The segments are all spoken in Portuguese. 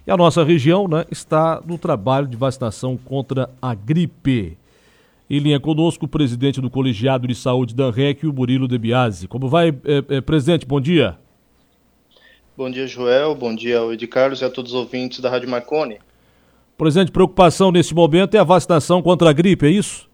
E a nossa região, né, está no trabalho de vacinação contra a gripe. Em linha conosco, o presidente do Colegiado de Saúde da ANREC, o Murilo De Biasi. Como vai, presidente? Bom dia. Bom dia, Joel. Bom dia ao Ed Carlos e a todos os ouvintes da Rádio Marconi. Presidente, preocupação nesse momento é a vacinação contra a gripe, é isso?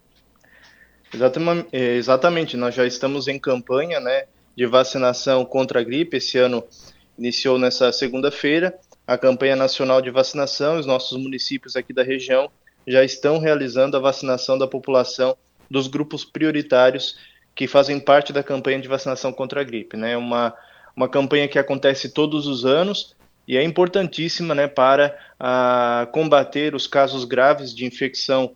Exatamente. Nós já estamos em campanha, né, de vacinação contra a gripe. Esse ano iniciou nessa segunda-feira a campanha nacional de vacinação. Os nossos municípios aqui da região já estão realizando a vacinação da população dos grupos prioritários que fazem parte da campanha de vacinação contra a gripe, né? Uma campanha que acontece todos os anos e é importantíssima, né, para combater os casos graves de infecção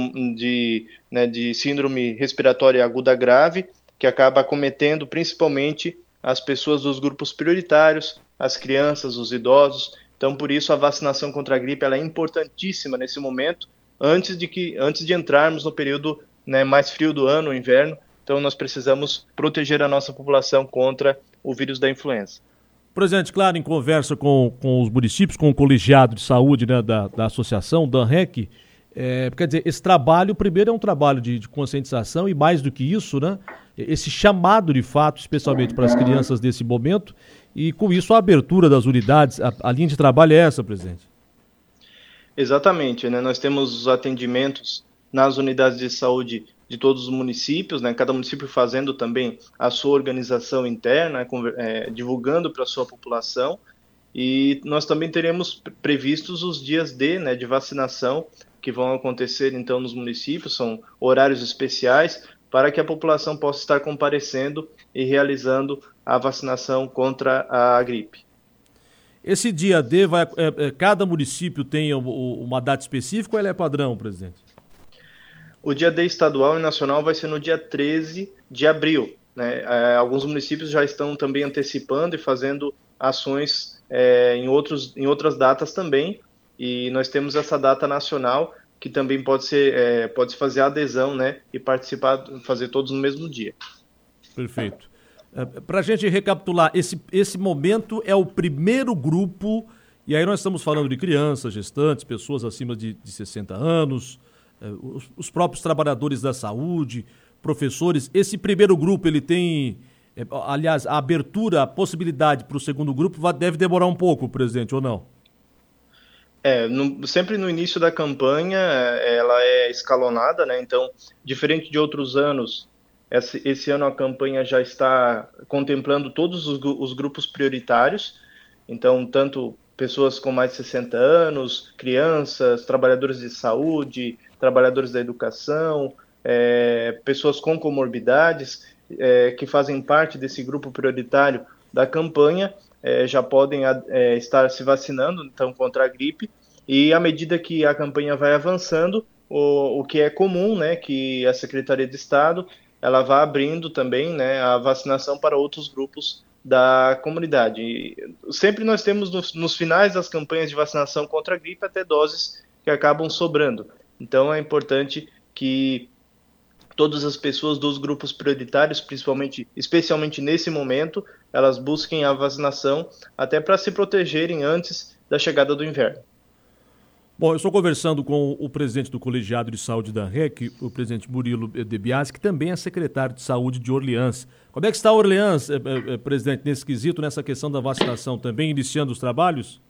de síndrome respiratória aguda grave, que acaba acometendo principalmente as pessoas dos grupos prioritários, as crianças, os idosos. Então, por isso, a vacinação contra a gripe ela é importantíssima nesse momento, antes de entrarmos no período, né, mais frio do ano, o inverno. Então, nós precisamos proteger a nossa população contra o vírus da influenza. Presidente, claro, em conversa com os municípios, com o colegiado de saúde, né, da associação, da ANREC, quer dizer, esse trabalho, primeiro, é um trabalho de conscientização e, mais do que isso, né, esse chamado de fato, especialmente para as crianças nesse momento, e com isso a abertura das unidades, a linha de trabalho é essa, presidente? Exatamente, né? Nós temos os atendimentos nas unidades de saúde de todos os municípios, né? Cada município fazendo também a sua organização interna, divulgando para a sua população, e nós também teremos previstos os dias de vacinação que vão acontecer então nos municípios, são horários especiais para que a população possa estar comparecendo e realizando a vacinação contra a gripe. Esse dia D, cada município tem uma data específica ou ele é padrão, presidente? O dia D estadual e nacional vai ser no dia 13 de abril. Né? Alguns municípios já estão também antecipando e fazendo ações em outras datas também. E nós temos essa data nacional que também pode fazer adesão, né, e participar, fazer todos no mesmo dia. Perfeito. Para a gente recapitular, esse momento é o primeiro grupo, e aí nós estamos falando de crianças, gestantes, pessoas acima de 60 anos, os próprios trabalhadores da saúde, professores. Esse primeiro grupo, ele tem, aliás, a abertura, a possibilidade para o segundo grupo deve demorar um pouco, presidente, ou não? Sempre no início da campanha, ela é escalonada, né? Então, diferente de outros anos, esse ano a campanha já está contemplando todos os grupos prioritários, então tanto pessoas com mais de 60 anos, crianças, trabalhadores de saúde, trabalhadores da educação, pessoas com comorbidades que fazem parte desse grupo prioritário da campanha, já podem estar se vacinando então contra a gripe, e à medida que a campanha vai avançando, o que é comum, né, que a Secretaria de Estado ela vai abrindo também, né, a vacinação para outros grupos da comunidade. E sempre nós temos nos finais das campanhas de vacinação contra a gripe até doses que acabam sobrando. Então é importante que todas as pessoas dos grupos prioritários, especialmente nesse momento, elas busquem a vacinação até para se protegerem antes da chegada do inverno. Bom, eu estou conversando com o presidente do Colegiado de Saúde da ANREC, o presidente Murilo De Biasi, que também é secretário de Saúde de Orleans. Como é que está Orleans, presidente, nesse quesito, nessa questão da vacinação também, iniciando os trabalhos?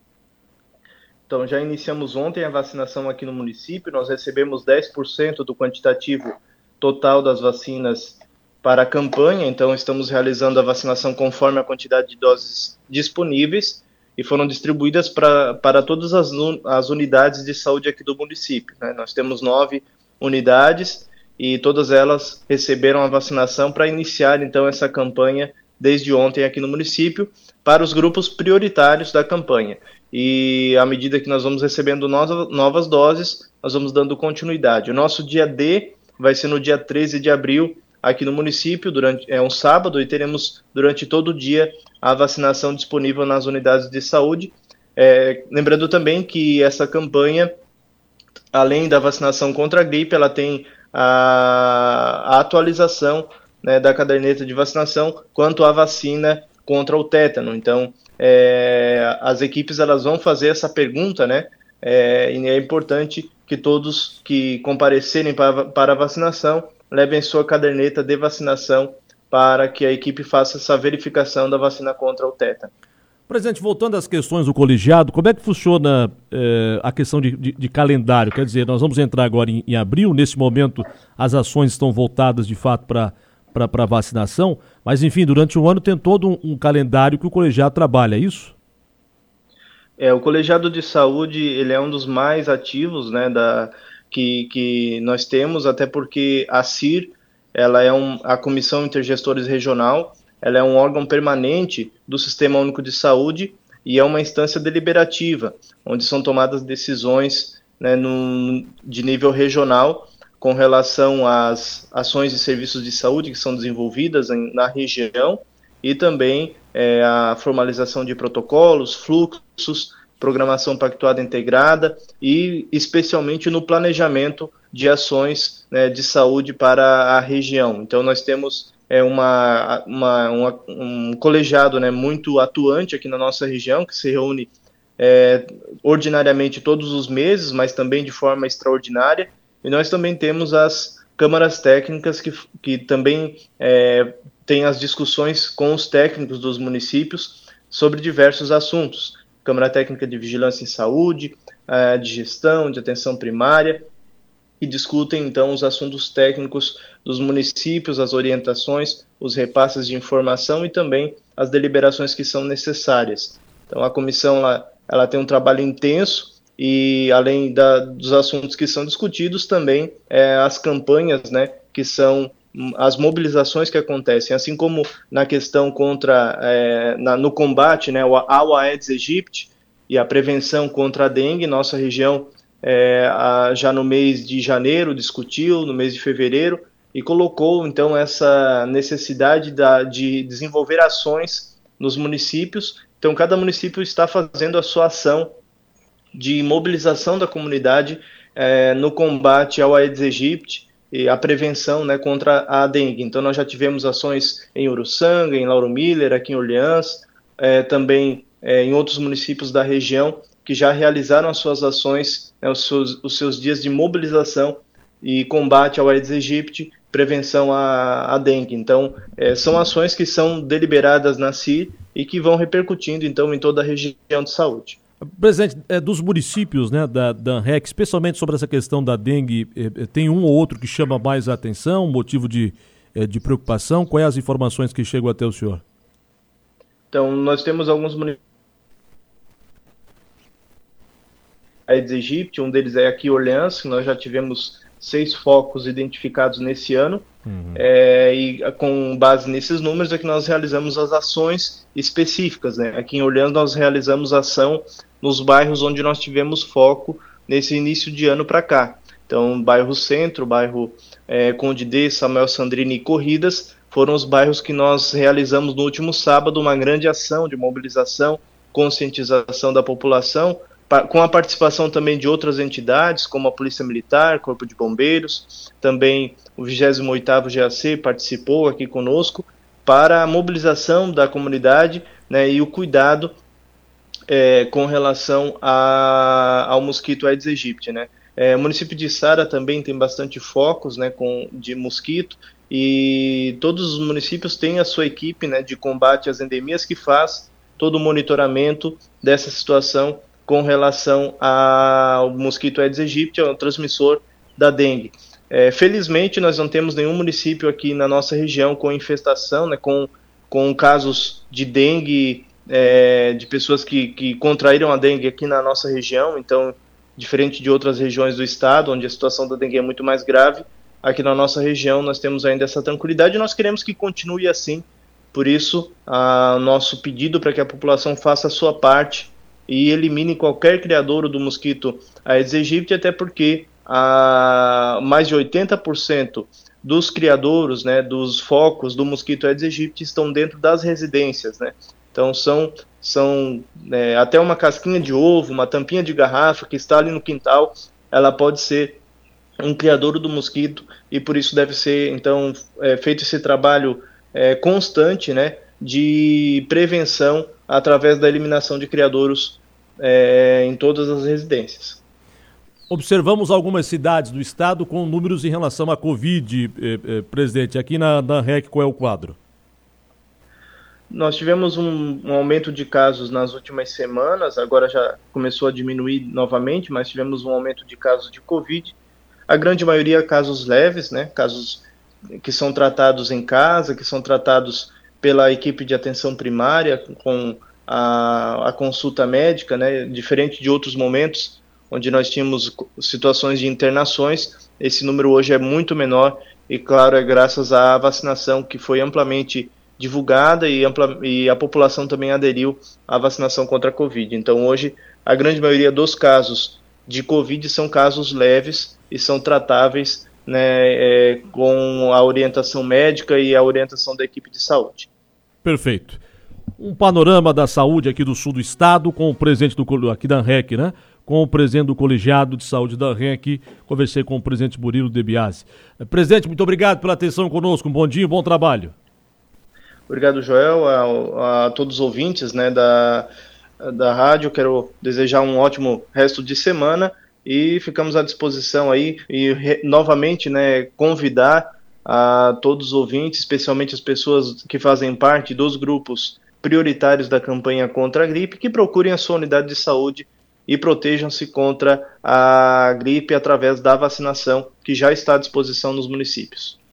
Então, já iniciamos ontem a vacinação aqui no município, nós recebemos 10% do quantitativo total das vacinas para a campanha, então estamos realizando a vacinação conforme a quantidade de doses disponíveis, e foram distribuídas para todas as unidades de saúde aqui do município, né? Nós temos 9 unidades e todas elas receberam a vacinação para iniciar, então, essa campanha desde ontem aqui no município para os grupos prioritários da campanha. E à medida que nós vamos recebendo novas doses, nós vamos dando continuidade. O nosso dia D vai ser no dia 13 de abril, aqui no município, é um sábado, e teremos durante todo o dia a vacinação disponível nas unidades de saúde. Lembrando também que essa campanha, além da vacinação contra a gripe, ela tem a atualização, né, da caderneta de vacinação quanto à vacina contra o tétano. Então, as equipes elas vão fazer essa pergunta, né? E é importante que todos que comparecerem para a vacinação levem sua caderneta de vacinação para que a equipe faça essa verificação da vacina contra o tétano. Presidente, voltando às questões do colegiado, como é que funciona a questão de calendário? Quer dizer, nós vamos entrar agora em abril, nesse momento as ações estão voltadas de fato para a vacinação, mas enfim, durante o ano tem todo um calendário que o colegiado trabalha, é isso? O colegiado de saúde, ele é um dos mais ativos, né, que nós temos, até porque a CIR, ela é a Comissão Intergestores Regional, ela é um órgão permanente do Sistema Único de Saúde e é uma instância deliberativa, onde são tomadas decisões, né, de nível regional com relação às ações e serviços de saúde que são desenvolvidas na região e também a formalização de protocolos, fluxos, programação pactuada integrada e especialmente no planejamento de ações, né, de saúde para a região. Então nós temos um colegiado, né, muito atuante aqui na nossa região, que se reúne ordinariamente todos os meses, mas também de forma extraordinária. E nós também temos as câmaras técnicas que também têm as discussões com os técnicos dos municípios sobre diversos assuntos. Câmara Técnica de Vigilância em Saúde, de Gestão, de Atenção Primária, que discutem, então, os assuntos técnicos dos municípios, as orientações, os repasses de informação e também as deliberações que são necessárias. Então, a comissão ela tem um trabalho intenso e, além dos assuntos que são discutidos, também as campanhas, né, que são as mobilizações que acontecem, assim como na questão no combate, né, ao Aedes aegypti e a prevenção contra a dengue. Nossa região já no mês de janeiro discutiu, no mês de fevereiro, e colocou então essa necessidade de desenvolver ações nos municípios. Então cada município está fazendo a sua ação de mobilização da comunidade no combate ao Aedes aegypti e a prevenção, né, contra a dengue. Então nós já tivemos ações em Uruçanga, em Lauro Miller, aqui em Orleans, também em outros municípios da região que já realizaram as suas ações, né, os seus dias de mobilização e combate ao Aedes aegypti, prevenção à dengue. Então, são ações que são deliberadas na CIR e que vão repercutindo, então, em toda a região de saúde. Presidente, dos municípios, né, da ANREC, especialmente sobre essa questão da dengue, tem um ou outro que chama mais a atenção, motivo de preocupação? Quais as informações que chegam até o senhor? Então, nós temos alguns municípios Aedes aegypti, um deles é aqui Orleans, que nós já tivemos 6 focos identificados nesse ano, e com base nesses números é que nós realizamos as ações específicas, né? Aqui em Orleans nós realizamos ação nos bairros onde nós tivemos foco nesse início de ano para cá. Então, bairro Centro, bairro Conde D, Samuel Sandrini e Corridas foram os bairros que nós realizamos no último sábado uma grande ação de mobilização, conscientização da população, com a participação também de outras entidades, como a Polícia Militar, Corpo de Bombeiros, também o 28º GAC participou aqui conosco, para a mobilização da comunidade, né, e o cuidado com relação ao mosquito Aedes aegypti, né. O município de Sara também tem bastante focos, né, de mosquito, e todos os municípios têm a sua equipe, né, de combate às endemias que faz todo o monitoramento dessa situação com relação ao mosquito Aedes aegypti, o transmissor da dengue. Felizmente, nós não temos nenhum município aqui na nossa região com infestação, né, com casos de dengue, de pessoas que contraíram a dengue aqui na nossa região. Então, diferente de outras regiões do estado, onde a situação da dengue é muito mais grave, aqui na nossa região nós temos ainda essa tranquilidade e nós queremos que continue assim. Por isso, nosso pedido para que a população faça a sua parte e elimine qualquer criadouro do mosquito Aedes aegypti, até porque mais de 80% dos criadouros, né, dos focos do mosquito Aedes aegypti estão dentro das residências, né? Então são até uma casquinha de ovo, uma tampinha de garrafa que está ali no quintal, ela pode ser um criadouro do mosquito, e por isso deve ser então feito esse trabalho constante, né, de prevenção através da eliminação de criadouros em todas as residências. Observamos algumas cidades do estado com números em relação à Covid, presidente. Aqui na REC, qual é o quadro? Nós tivemos um aumento de casos nas últimas semanas, agora já começou a diminuir novamente, mas tivemos um aumento de casos de Covid. A grande maioria casos leves, né? Casos que são tratados em casa, que são tratados pela equipe de atenção primária, com a consulta médica, né? Diferente de outros momentos, onde nós tínhamos situações de internações, esse número hoje é muito menor e, claro, é graças à vacinação que foi amplamente divulgada e a população também aderiu à vacinação contra a Covid. Então, hoje, a grande maioria dos casos de Covid são casos leves e são tratáveis, né, com a orientação médica e a orientação da equipe de saúde. Perfeito. Um panorama da saúde aqui do sul do estado, com o presidente aqui da REC, né? Com o presidente do colegiado de saúde da REC, conversei com o presidente Murilo De Biasi. Presidente, muito obrigado pela atenção conosco, um bom dia, bom trabalho. Obrigado, Joel, a todos os ouvintes, né, da rádio. Quero desejar um ótimo resto de semana e ficamos à disposição aí e novamente, né, convidar a todos os ouvintes, especialmente as pessoas que fazem parte dos grupos prioritários da campanha contra a gripe, que procurem a sua unidade de saúde e protejam-se contra a gripe através da vacinação que já está à disposição nos municípios.